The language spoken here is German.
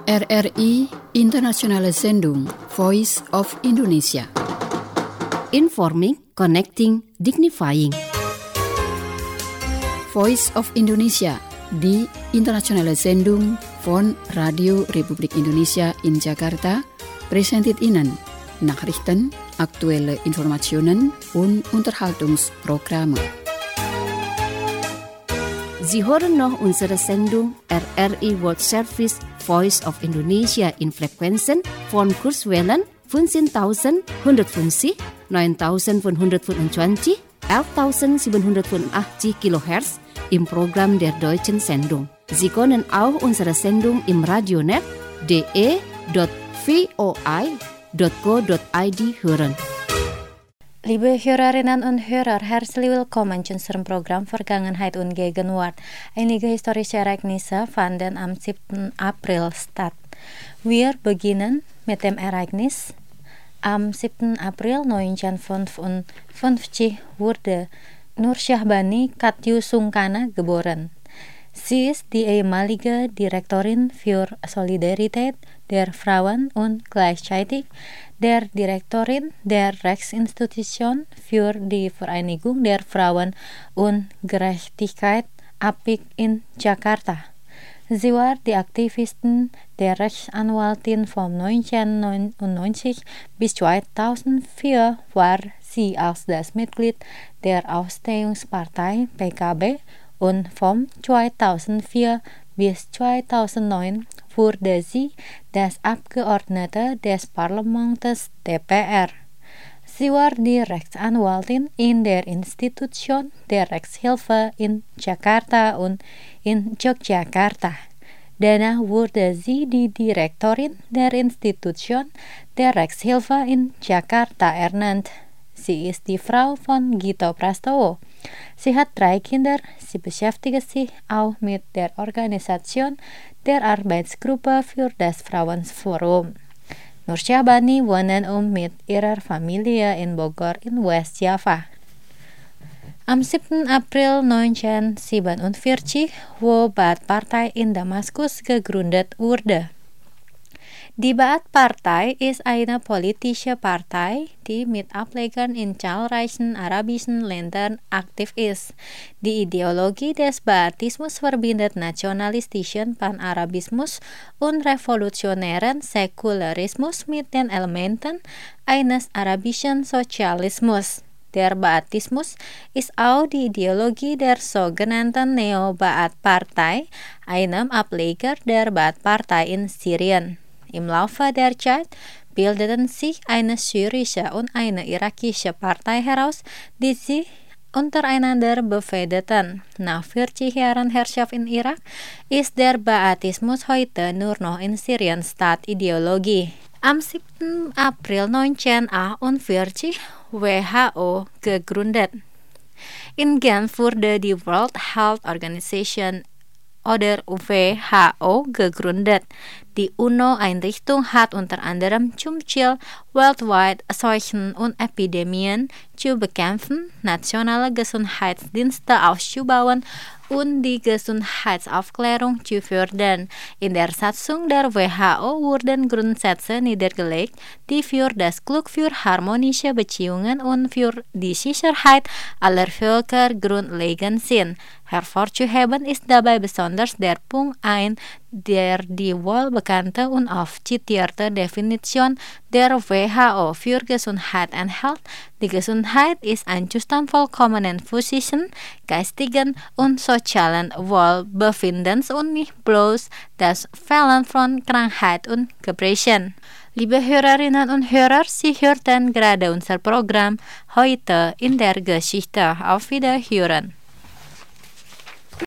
RRI Internationale Sendung Voice of Indonesia. Informing, connecting, dignifying. Voice of Indonesia di Internationale Sendung von Radio Republik Indonesia in Jakarta presented Ihnen Nachrichten, aktuelle Informationen und Unterhaltungsprogramme. Sie hören noch unsere Sendung RRI World Service Voice of Indonesia in Frequenzen von Kurzwellen 15.150, 9.525, 11.785 kHz im Programm der Deutschen Sendung. Sie können auch unsere Sendung im Radionet de.voi.co.id hören. Liebe Hörerinnen und Hörer, herzlich willkommen zu unserem Programm Vergangenheit und Gegenwart. Einige historische Ereignisse fanden am 7. April statt. Wir beginnen mit dem Ereignis. Am 7. April 1955 wurde Nur Syahbani Katyusungkana geboren. Sie ist die ehemalige Direktorin für Solidarität der Frauen und gleichzeitig der Direktorin der Rechtsinstitution für die Vereinigung der Frauen und Gerechtigkeit APIK in Jakarta. Sie war die Aktivistin der Rechtsanwältin von 1999 bis 2004 war sie als das Mitglied der Ausstehungspartei PKB und von 2004 bis 2009 wurde sie das Abgeordnete des Parlaments DPR. Sie war die Rechtsanwältin in der Institution der Rechtshilfe in Jakarta und in Yogyakarta. Danach wurde sie die Direktorin der Institution der Rechtshilfe in Jakarta ernannt. Sie ist die Frau von Gito Prastowo. Sie hat 3 Kinder. Sie beschäftigt sich auch mit der Organisation der Arbeitsgruppe für das Frauenforum. Nur Syahbani wohnen mit ihrer Familie in Bogor in West Java. Am 7. April 1947 wo Baath-Partei in Damaskus gegründet wurde. Die Baath-Partei ist eine politische Partei, die mit Ablegern in zahlreichen arabischen Ländern aktiv ist. Die Ideologie des Baathismus verbindet nationalistischen Panarabismus und revolutionären Säkularismus mit den Elementen eines arabischen Sozialismus. Der Baathismus ist auch die Ideologie der sogenannten Neo-Baath-Partei, einem Ableger der Baath-Partei in Syrien. Im Laufe der Zeit bildeten sich eine syrische und eine irakische Partei heraus, die sich untereinander befehdeten. Nach 40 Jahren Herrschaft in Irak ist der Baathismus heute nur noch in Syrien Staatsideologie. Am 7. April 1948 WHO gegründet. In Genf wurde die World Health Organization oder WHO gegründet. Die UNO-Einrichtung hat unter anderem zum Ziel, weltweit Seuchen und Epidemien zu bekämpfen, nationale Gesundheitsdienste auszubauen und die Gesundheitsaufklärung zu fördern. In der Satzung der WHO wurden Grundsätze niedergelegt, die für das Glück, für harmonische Beziehungen und für die Sicherheit aller Völker grundlegend sind. Hervorzuheben ist dabei besonders der Punkt 1, der die wohlbekannte und oft zitierte Definition der WHO für Gesundheit enthält. Die Gesundheit ist ein Zustand vollkommenen physischen, geistigen und sozialen Wohlbefindens und nicht bloß das Fehlen von Krankheit und Gebrechen. Liebe Hörerinnen und Hörer, Sie hörten gerade unser Programm Heute in der Geschichte. Auf Wiederhören.